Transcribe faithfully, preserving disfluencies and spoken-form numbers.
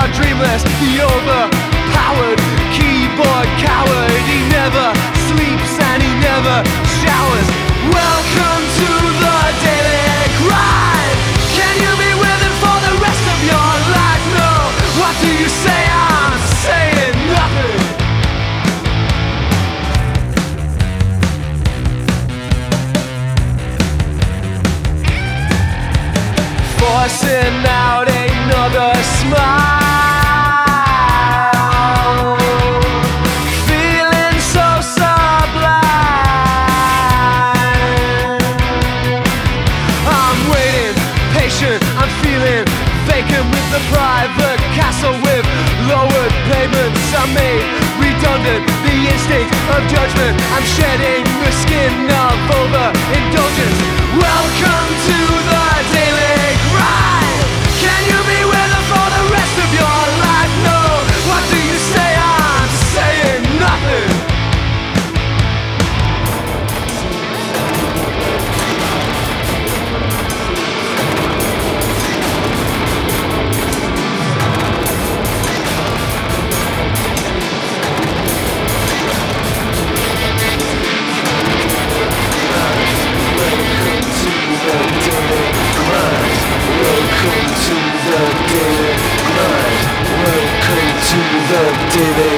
are dreamless, the overpowered keyboard coward. He never sleeps and he never showers. Welcome to the daily grind. Can you be with him for the rest of your life? No. What do you say? I'm saying nothing. Forcing out another smile, feeling so sublime. I'm waiting, patient, I'm feeling vacant with the private castle with lowered pavements. I'm made redundant, the instinct of judgment. I'm shedding the skin of overindulgence. Welcome to the daily grind. Can you be with her for the rest of your life? No. What do you say? I'm saying nothing. Welcome to the daily